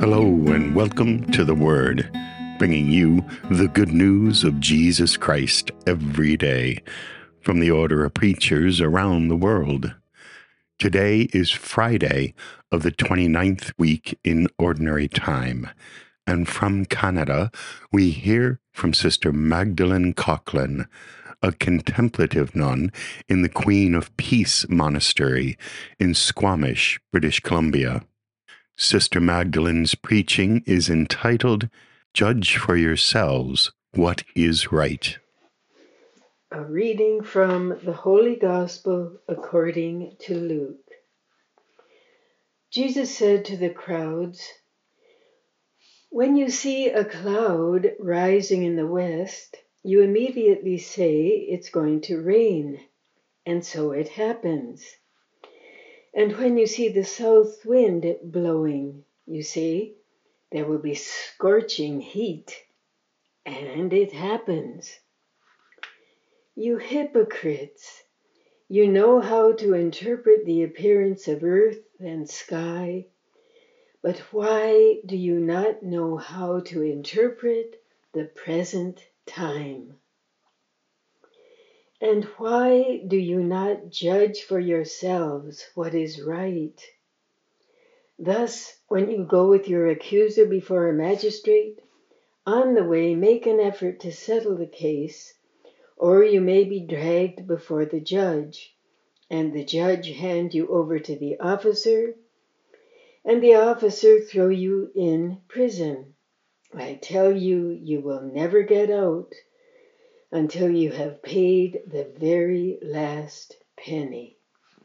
Hello and welcome to The Word, bringing you the good news of Jesus Christ every day from the order of preachers around the world. Today is Friday of the 29th week in Ordinary Time, and from Canada we hear from Sister Magdalene Coughlin, a contemplative nun in the Queen of Peace Monastery in Squamish, British Columbia. Sister Magdalene's preaching is entitled, Judge for Yourselves What is Right. A reading from the Holy Gospel according to Luke. Jesus said to the crowds, "When you see a cloud rising in the west, you immediately say it's going to rain, and so it happens. And when you see the south wind blowing, you say there will be scorching heat, and it happens. You hypocrites! You know how to interpret the appearance of earth and sky, but why do you not know how to interpret the present time? And why do you not judge for yourselves what is right? Thus, when you go with your accuser before a magistrate, on the way make an effort to settle the case, or you may be dragged before the judge, and the judge hand you over to the officer, and the officer throw you in prison. I tell you, you will never get out until you have paid the very last penny."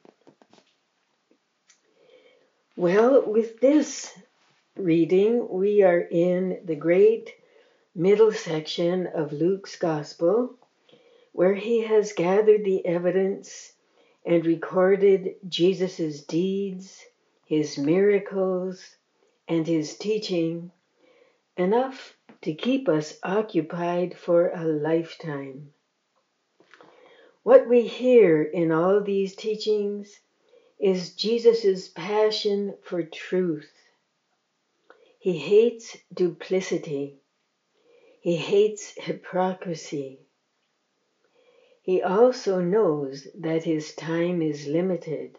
Well, with this reading, we are in the great middle section of Luke's Gospel, where he has gathered the evidence and recorded Jesus' deeds, his miracles, and his teaching, enough to keep us occupied for a lifetime. What we hear in all these teachings is Jesus' passion for truth. He hates duplicity. He hates hypocrisy. He also knows that his time is limited.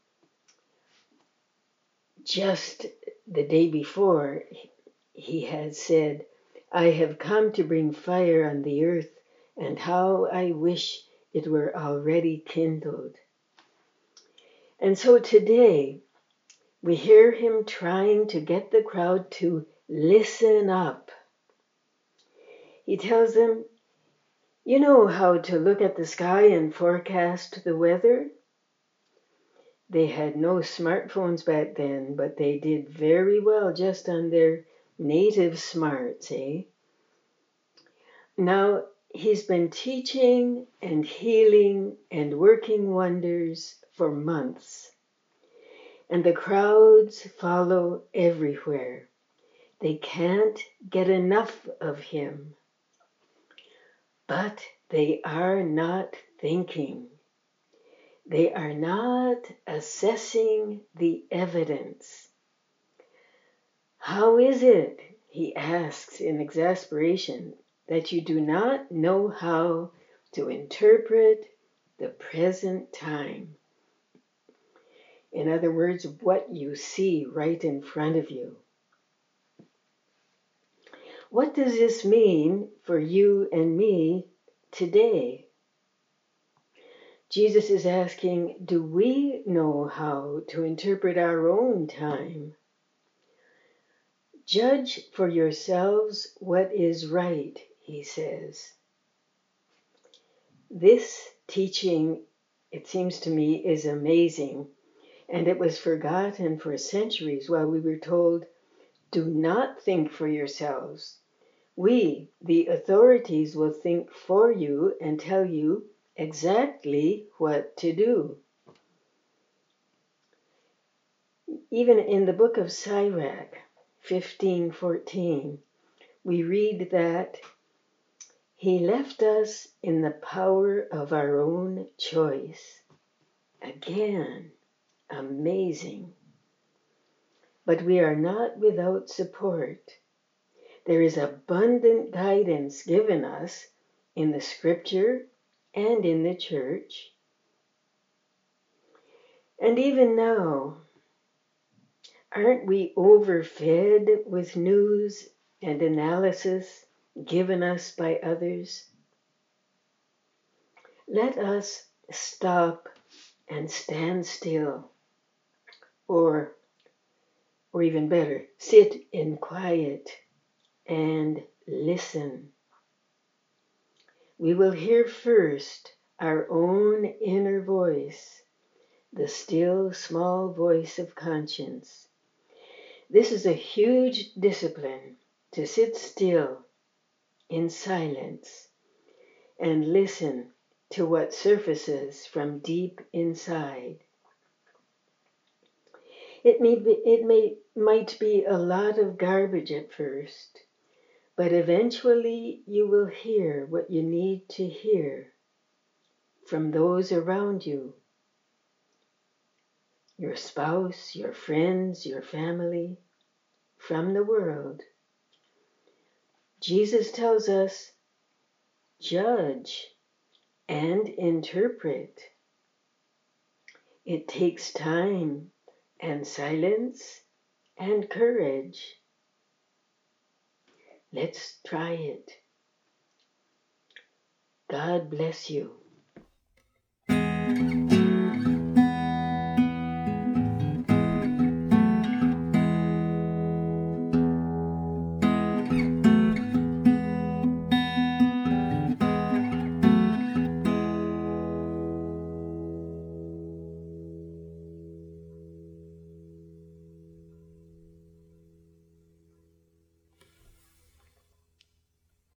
Just the day before, he had said, "I have come to bring fire on the earth, and how I wish it were already kindled." And so today, we hear him trying to get the crowd to listen up. He tells them, "You know how to look at the sky and forecast the weather?" They had no smartphones back then, but they did very well just on their native smarts, eh? Now, he's been teaching and healing and working wonders for months. And the crowds follow everywhere. They can't get enough of him. But they are not thinking. They are not assessing the evidence. "How is it," he asks in exasperation, "that you do not know how to interpret the present time?" In other words, what you see right in front of you. What does this mean for you and me today? Jesus is asking, do we know how to interpret our own time? Judge for yourselves what is right, he says. This teaching, it seems to me, is amazing, and it was forgotten for centuries while we were told, "Do not think for yourselves. We, the authorities, will think for you and tell you exactly what to do." Even in the book of Sirach, 15:14, we read that he left us in the power of our own choice. Again, amazing. but we are not without support. There is abundant guidance given us in the scripture and in the church. And even now, aren't we overfed with news and analysis given us by others? Let us stop and stand still, or even better, sit in quiet and listen. We will hear first our own inner voice, the still small voice of conscience. This is a huge discipline, to sit still in silence and listen to what surfaces from deep inside. It might be a lot of garbage at first, but eventually you will hear what you need to hear from those around you, your spouse, your friends, your family, from the world. Jesus tells us, judge and interpret. It takes time and silence and courage. Let's try it. God bless you.